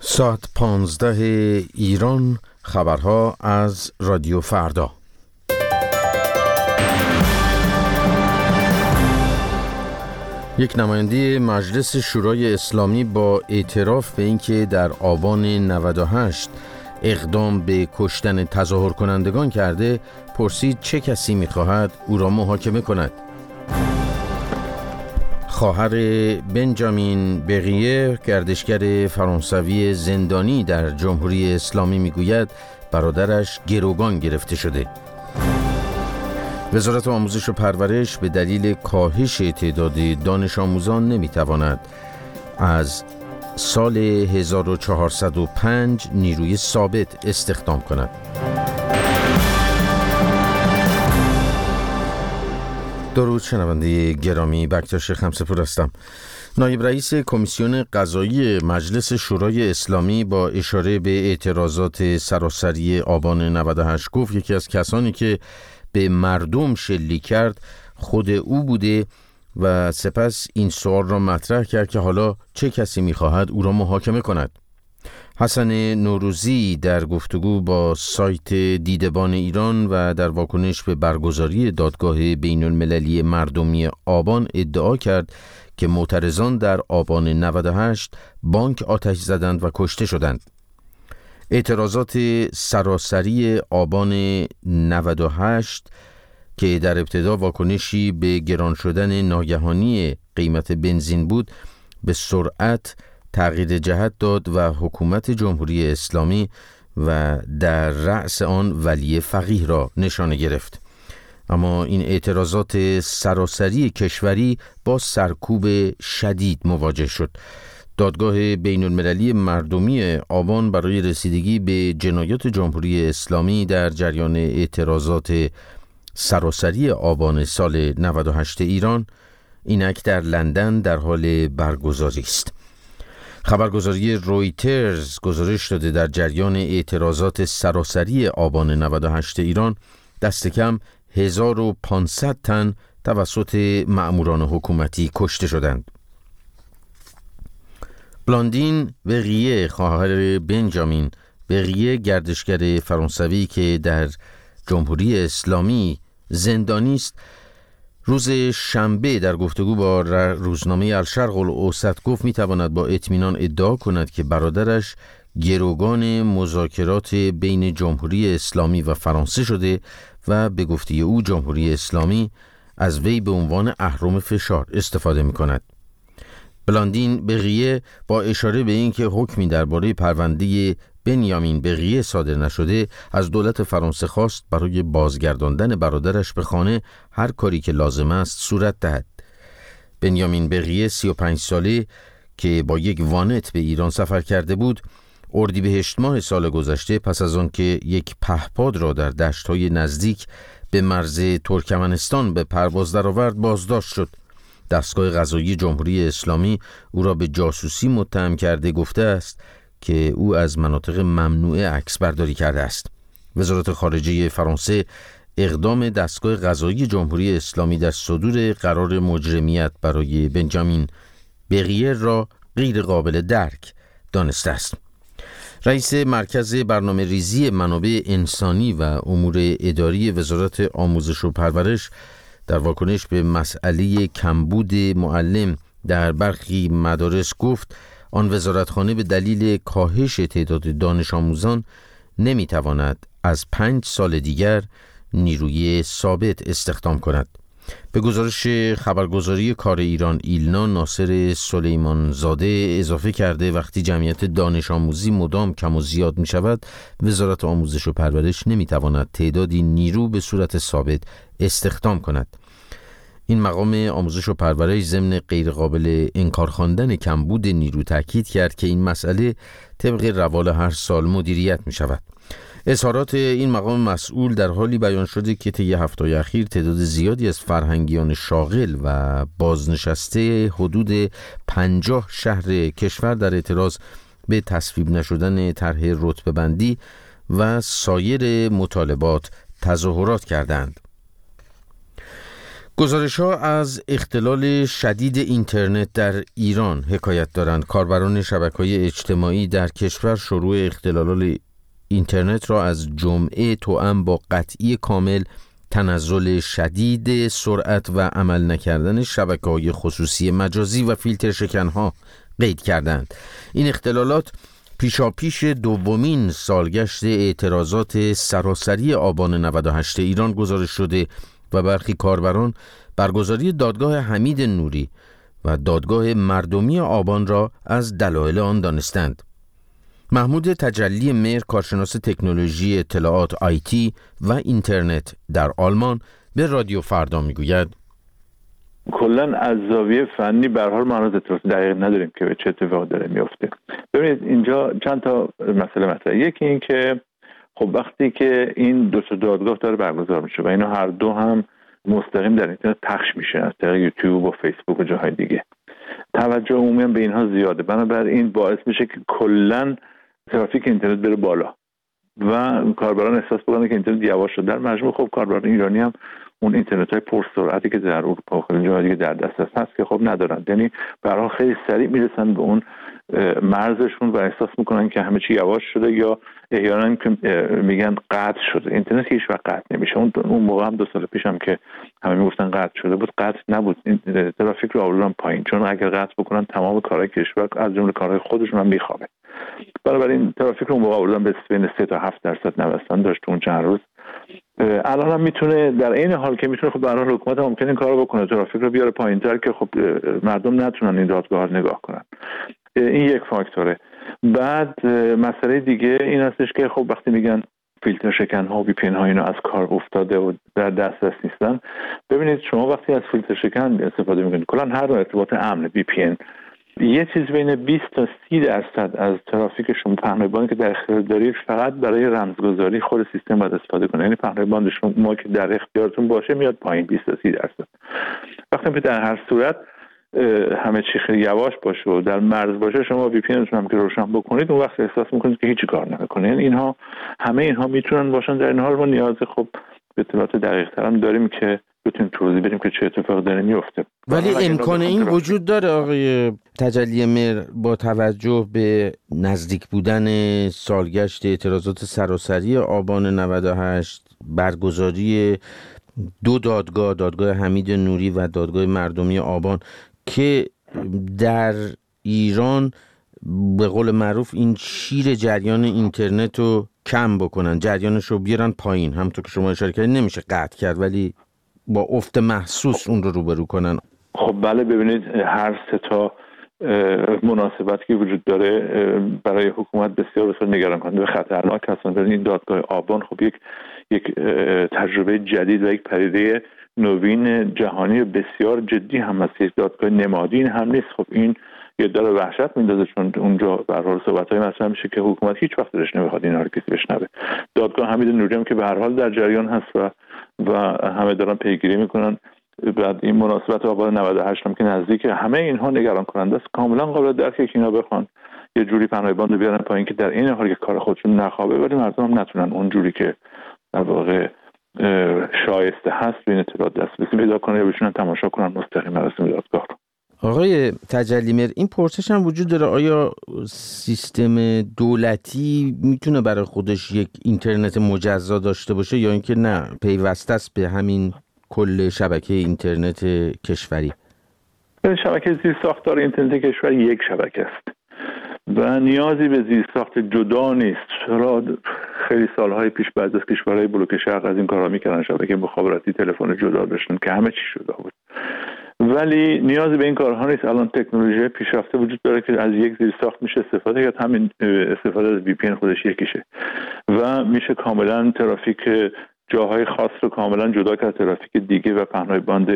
ساعت 15 ایران، خبرها از رادیو فردا. یک نماینده مجلس شورای اسلامی با اعتراف به اینکه در آبان 98 اقدام به کشتن تظاهر کنندگان کرده، پرسید چه کسی می‌خواهد او را محاکمه کند. خواهر بنجامین بغیه، گردشگر فرانسوی زندانی در جمهوری اسلامی، میگوید برادرش گروگان گرفته شده. وزارت آموزش و پرورش به دلیل کاهش تعداد دانش آموزان نمیتواند از سال 1405 نیروی ثابت استخدام کند. درود شنونده گرامی، بکتاش خمسه‌پور هستم. نایب رئیس کمیسیون قضایی مجلس شورای اسلامی با اشاره به اعتراضات سراسری آبان 98 گفت یکی از کسانی که به مردم شلیک کرد خود او بوده و سپس این سوال را مطرح کرد که حالا چه کسی می‌خواهد او را محاکمه کند. حسن نوروزی در گفتگو با سایت دیدبان ایران و در واکنش به برگزاری دادگاه بین المللی مردمی آبان ادعا کرد که معترضان در آبان 98 بانک آتش زدند و کشته شدند. اعتراضات سراسری آبان 98 که در ابتدا واکنشی به گران شدن ناگهانی قیمت بنزین بود، به سرعت تغییر جهت داد و حکومت جمهوری اسلامی و در رأس آن ولی فقیه را نشانه گرفت. اما این اعتراضات سراسری کشوری با سرکوب شدید مواجه شد. دادگاه بین المللی مردمی آبان برای رسیدگی به جنایات جمهوری اسلامی در جریان اعتراضات سراسری آبان سال 98 ایران اینک در لندن در حال برگزاری است. خبرگزاری رویترز گزارش داده در جریان اعتراضات سراسری آبان 98 ایران دست کم 1500 تن توسط مأموران حکومتی کشته شدند. بلاندین بغیه، خواهر بنجامین بغیه، گردشگر فرانسوی که در جمهوری اسلامی زندانی است، روز شنبه در گفتگو با روزنامه الشرق الاوسط گفت میتواند با اطمینان ادعا کند که برادرش گروگان مذاکرات بین جمهوری اسلامی و فرانسه شده و به گفته او جمهوری اسلامی از وی به عنوان اهرم فشار استفاده میکند. بلاندین بغیه با اشاره به اینکه حکمی درباره پرونده بنیامین بغیه صادر نشده، از دولت فرانسه خواست برای بازگرداندن برادرش به خانه هر کاری که لازم است صورت دهد. بنیامین بغیه 35 ساله که با یک وانت به ایران سفر کرده بود، اردیبهشت ماه سال گذشته پس از آن که یک پهپاد را در دشت‌های نزدیک به مرز ترکمنستان به پرواز درآورد بازداشت شد. دستگاه قضایی جمهوری اسلامی او را به جاسوسی متهم کرده گفته است که او از مناطق ممنوعه عکس برداری کرده است. وزارت خارجه فرانسه اقدام دستگاه قضایی جمهوری اسلامی در صدور قرار مجرمیت برای بنجامین بغیه را غیر قابل درک دانسته است. رئیس مرکز برنامه ریزی منابع انسانی و امور اداری وزارت آموزش و پرورش در واکنش به مسئله کمبود معلم در برخی مدارس گفت آن وزارتخانه به دلیل کاهش تعداد دانش آموزان نمیتواند از 5 سال دیگر نیروی ثابت استخدام کند. به گزارش خبرگزاری کار ایران ایلنا، ناصر سلیمان زاده اضافه کرده وقتی جمعیت دانش آموزی مدام کم و زیاد می شود، وزارت آموزش و پرورش نمی تواند تعدادی نیرو به صورت ثابت استخدام کند. این مقام آموزش و پرورش ضمن غیرقابل انکار خواندن کمبود نیرو تاکید کرد که این مسئله طبق روال هر سال مدیریت می شود. اظهارات این مقام مسئول در حالی بیان شده که طی هفته‌های اخیر تعداد زیادی از فرهنگیان شاغل و بازنشسته حدود 50 شهر کشور در اعتراض به تصویب نشدن طرح رتبه‌بندی و سایر مطالبات تظاهرات کردند. گزارش‌ها از اختلال شدید اینترنت در ایران حکایت دارند. کاربران شبکه‌های اجتماعی در کشور شروع اختلال اینترنت را از جمعه توأم با قطعی کامل، تنزل شدید سرعت و عمل نکردن شبکه‌های خصوصی مجازی و فیلتر شکن‌ها قید کردند. این اختلالات پیشاپیش دومین سالگشت اعتراضات سراسری آبان 98 ایران گزارش شده و برخی کاربران برگزاری دادگاه حمید نوری و دادگاه مردمی آبان را از دلایل آن دانستند. محمود تجلی مهر، کارشناس تکنولوژی اطلاعات آیتی و اینترنت در آلمان، به رادیو فردا میگوید کلن از زاویه فنی به هر حال ما اطلاعات دقیق نداریم که به چه اتفاقی داره میفته. ببینید اینجا چند تا مسئله مطرحه. یکی این که خب وقتی که این دو تا دادگاه داره برگزار میشه و اینا هر دو هم مستقیم در اینترنت پخش میشه از طریق یوتیوب و فیسبوک و جاهای دیگه، توجه عمومی به اینها زیاده، بنابراین باعث میشه که کلا ترافیک اینترنت بره بالا و کاربران احساس بکنن که اینترنت یواش شده. در مجموع خب کاربران ایرانی هم اون اینترنت های پرسرعتی که در اروپا و خیلی جاهای دیگه در دسترس هست که خب ندارن، یعنی برای خیلی سریع میرسن به اون مرزشون و احساس میکنن که همه چی یواش شده یا احیانا که میگن قطع شده. اینترنت هیچ وقت قطع نمیشه. اون موقع هم 2 سال پیش هم که همه میگفتن قطع شده بود، قطع نبود. این ترافیک رو آوردن پایین، چون اگر قطع بکنن تمام کارهای کشور از جمله کارهای خودشون هم میخوابه. بنابراین ترافیک رو اون موقع آوردن به بین 3 تا 7% نوسان داشت اون چند روز. الان هم میتونه در این حال که میتونه خب برای حکومت هم ممکنه این کارو بکنه، ترافیک رو بیاره پایین‌تر که خب مردم نتونن این دادگاه رو نگاه کنن. این یک فاکتوره. بعد مسئله دیگه این هستش که خب وقتی میگن فیلتر شکن ها و وی پی ان ها اینا از کار افتاده و در دسترس نیستن، ببینید شما وقتی از فیلتر شکن استفاده میکنید، کلا هر نوع ارتباط امن وی پی ان، یه چیز بین 20 تا 30% از ترافیک شما پهنای باندی که در اختیار دارید فقط برای رمزگذاری خود سیستم باید استفاده کنه. یعنی پهنای باند شما که در اختیارتون باشه میاد پایین 20 تا 30%. وقتی که در هر صورت همه چی خیلی یواش باشه و در مرز باشه، شما وی پی انتون هم که روشن بکنید اون وقت احساس میکنید که هیچی کار نمیکنه. یعنی اینها همه اینها میتونن باشن. در این حال ما نیاز خب به اطلاعات دقیق تر هم داریم که بتونیم توضیح بدیم که چه اتفاقی داره میفته. ولی امکان این وجود داره آقای تجلی مهر با توجه به نزدیک بودن سالگشت اعتراضات سراسری آبان 98، برگزاری 2 دادگاه، دادگاه حمید نوری و دادگاه مردمی آبان، که در ایران به قول معروف این شیر جریان اینترنت رو کم بکنن، جریانش رو بیارن پایین. همونطور که شما اشاره کردید نمیشه قطع کرد ولی با افت محسوس اون رو روبرو کنن. خب بله، ببینید هر 3 تا مناسبتی که وجود داره برای حکومت بسیار بسیار نگران کننده و خطرناک هستند. این دادگاه آبان خب یک تجربه جدید و یک پدیده نوین جهانی بسیار جدی هم است. یک دادگاه نمادین هم نیست. خب این یه داره وحشت میندازه، چون اونجا به هر حال صحبت‌های مطرح میشه که حکومت هیچ وقت دلش نمیخواد اینا رو کسی بشنوه. دادگاه حمید نوری هم که به هر حال در جریان هست و همه دارن پیگیری میکنن. بعد این مناسبت آبان 98 هم که نزدیک، همه اینها نگران کننده است. کاملا قابل درکه که اینا بخوان یه جوری پناه باند بیارن پایین که در این حال که کار خودشون نخوابه، ولی مردم هم نتونن اون جوری که در واقع شایسته هست به این اطلاعات دسترسی پیدا کنن یا بتونن تماشا کنن مستقیم مراسم دادگاه رو. آقای تجلی مهر، این پرسش هم وجود داره، آیا سیستم دولتی میتونه برای خودش یک اینترنت مجزا داشته باشه یا اینکه نه پیوسته است به همین کل شبکه اینترنت کشوری؟ شبکه زیرساختار اینترنت کشور یک شبکه است و نیازی به زیرساخت جدا نیست. چرا خیلی سالهای پیش بعد از کشورهای بلوک شرق از این کارا میکردن، شبکه مخابراتی تلفن جدا داشتن که همه چی جدا بود، ولی نیازی به این کارها نیست. الان تکنولوژی پیشرفته وجود داره که از یک زیرساخت میشه استفاده کرد، همین استفاده از وی پی ان خودش یکیشه و میشه کاملا ترافیک جاهای خاص رو کاملا جدا کرد ترافیک دیگه و پهنای باند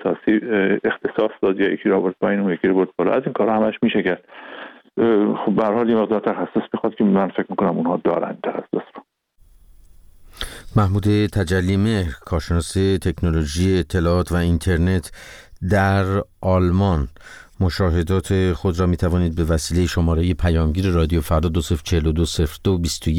اختصاص داد، یا یکی رو برد پایین و یکی رو برد بالا. از این کارها همش میشه کرد. خب به هر حال این مقدار تخصص میخواد که من فکر میکنم اونها دارن تخصص رو. محمود تجلی مهر، کارشناس تکنولوژی اطلاعات و اینترنت در آلمان. مشاهدات خود را می توانید به وسیله شماره پیامگیر رادیو فردا 204202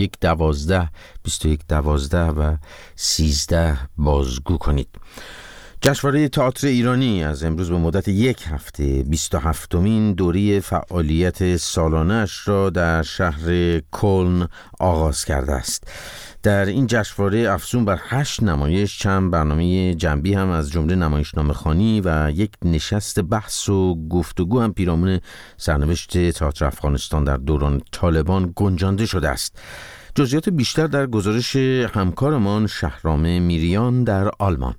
2112 2112 و 13 بازگو کنید. جشنواره تئاتر ایرانی از امروز به مدت یک هفته 27مین دوره فعالیت سالانه‌اش را در شهر کلن آغاز کرده است. در این جشنواره افزون بر 8 نمایش چند برنامه جنبی هم از جمله نمایشنامه خوانی و یک نشست بحث و گفتگو هم پیرامون سرنوشت تئاتر افغانستان در دوران طالبان گنجانده شده است. جزئیات بیشتر در گزارش همکارمان شهرام میریان در آلمان.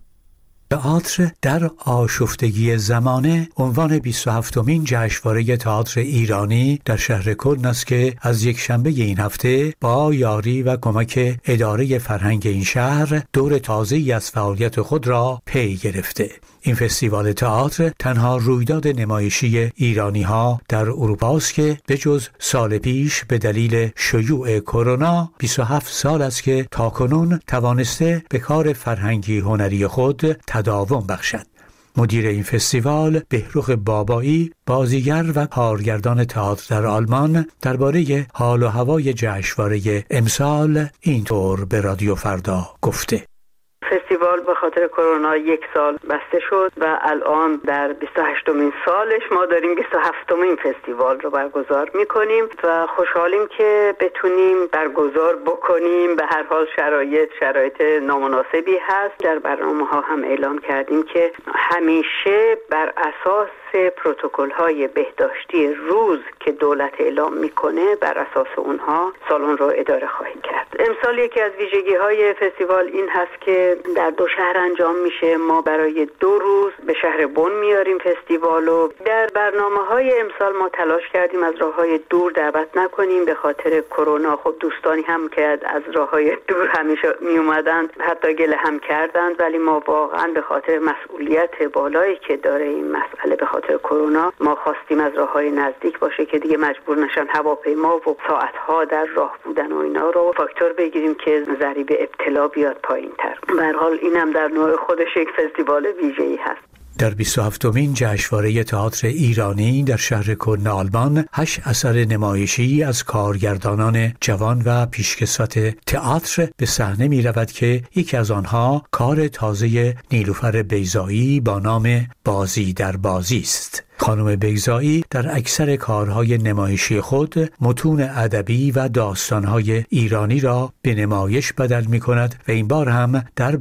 تئاتر در آشفتگی زمانه عنوان 27مین جشنواره تئاتر ایرانی در شهر کلن است که از یک شنبه این هفته با یاری و کمک اداره فرهنگ این شهر دور تازه‌ای از فعالیت خود را پی گرفته. این فستیوال تئاتر تنها رویداد نمایشی ایرانی‌ها در اروپا است که به جز سال پیش به دلیل شیوع کرونا 27 سال است که تاکنون توانسته به کار فرهنگی هنری خود تداوم بخشد. مدیر این فستیوال بهروخ بابایی، بازیگر و کارگردان تئاتر در آلمان، درباره حال و هوای جشنواره امسال اینطور به رادیو فردا گفته: فستیوال به خاطر کرونا 1 سال بسته شد و الان در 28مین سالش ما داریم 27مین فستیوال رو برگزار میکنیم و خوشحالیم که بتونیم برگزار بکنیم. به هر حال شرایط نامناسبی هست. در برنامه‌ها هم اعلام کردیم که همیشه بر اساس پروتکل‌های بهداشتی روز که دولت اعلام میکنه بر اساس اونها سالن رو اداره خواهیم کرد. امسال یکی از ویژگی‌های فستیوال این هست که در 2 شهر انجام میشه. ما برای 2 روز به شهر بن میاریم فستیوالو. در برنامه‌های امسال ما تلاش کردیم از راه‌های دور دعوت نکنیم به خاطر کرونا. خب دوستانی هم که از راه‌های دور همیشه می اومدن حتی گله هم کردند، ولی ما واقعا به خاطر مسئولیت بالایی که داره این مسئله به خاطر کرونا ما خواستیم از راه‌های نزدیک باشه که دیگه مجبور نشن هواپیما و ساعت‌ها در راه بودن و اینا رو فاکتور بگیریم که ضریب ابتلا بیاد پایین‌تر. به هر حال اینم در نوع خودش یک فستیوال ویژه‌ای هست. در 27مین جشنواره تئاتر ایرانی در شهر کلن آلمان 8 اثر نمایشی از کارگردانان جوان و پیشکسوت تئاتر به صحنه می رود که یکی از آنها کار تازه نیلوفر بیضایی با نام بازی در بازی است. خانم بیضایی در اکثر کارهای نمایشی خود متون ادبی و داستانهای ایرانی را به نمایش بدل می کند و این بار هم در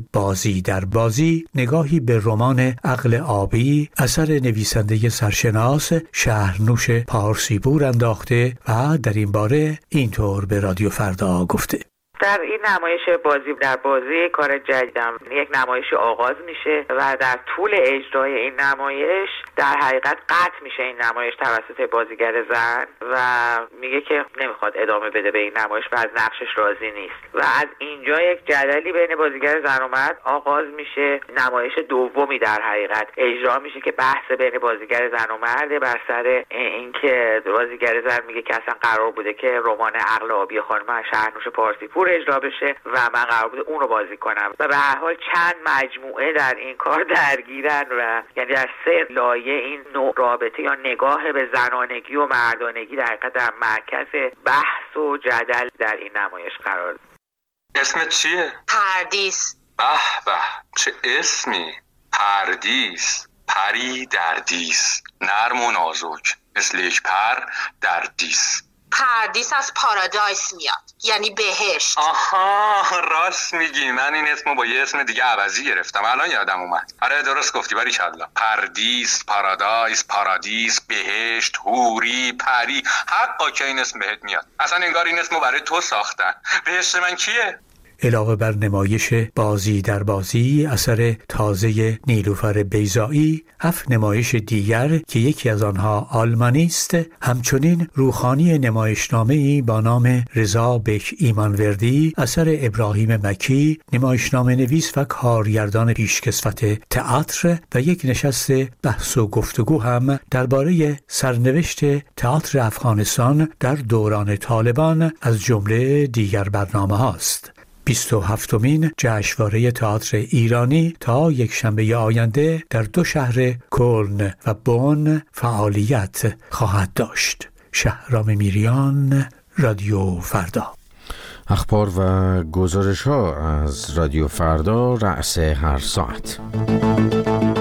بازی نگاهی به رمان عقل آبی اثر نویسنده سرشناس شهرنوش پارسیپور انداخته و در این باره اینطور به رادیو فردا گفته: در این نمایش بازی در بازی کار جدیدم یک نمایشی آغاز میشه و در طول اجرای این نمایش در حقیقت قطع میشه این نمایش توسط بازیگر زن و میگه که نمیخواد ادامه بده به این نمایش و از نقشش راضی نیست و از اینجا یک جدلی بین بازیگر زن و مرد آغاز میشه. نمایش دومی در حقیقت اجرا میشه که بحث بین بازیگر زن و مرد بر سر اینکه بازیگر زن میگه که اصلا قرار بوده که رمان عقل آبی خانم شهرنوش پارسیپور اجرا بشه و من قرار بوده اون رو بازی کنم و به هر حال چند مجموعه در این کار درگیرن و یعنی در 3 لایه این نوع رابطه یا نگاه به زنانگی و مردانگی در حقیقت در مرکز بحث و جدل در این نمایش قرار داره. اسمت چیه؟ پردیس. به به چه اسمی؟ پردیس. پری در دیس، نرم و نازک مثل یک پر در دیس. پردیس از پارادایس میاد، یعنی بهشت. آها راست میگی، من این اسمو با یه اسم دیگه عوضی گرفتم، الان یادم اومد. آره درست گفتی، باریکلا. پردیس، پارادایس، پارادیس، بهشت، حوری، پری، حقا که این اسم بهت میاد. اصلا انگار این اسمو برای تو ساختن. بهشت من کیه؟ علاوه بر نمایش بازی در بازی اثر تازه نیلوفر بیضایی، 7 نمایش دیگر که یکی از آنها آلمانی است، همچنین روخانی نمایشنامه‌ای با نام رضا بک ایمانوردی اثر ابراهیم مکی، نمایشنامه نویس و کارگردان پیشکسوت تئاتر و یک نشست بحث و گفتگو هم درباره سرنوشت تئاتر افغانستان در دوران طالبان از جمله دیگر برنامه هاست. 27مین جشنواره تئاتر ایرانی تا یک شنبه آینده در 2 شهر کلن و بن فعالیت خواهد داشت. شهرام میریان، رادیو فردا. اخبار و گزارش ها از رادیو فردا رأس هر ساعت.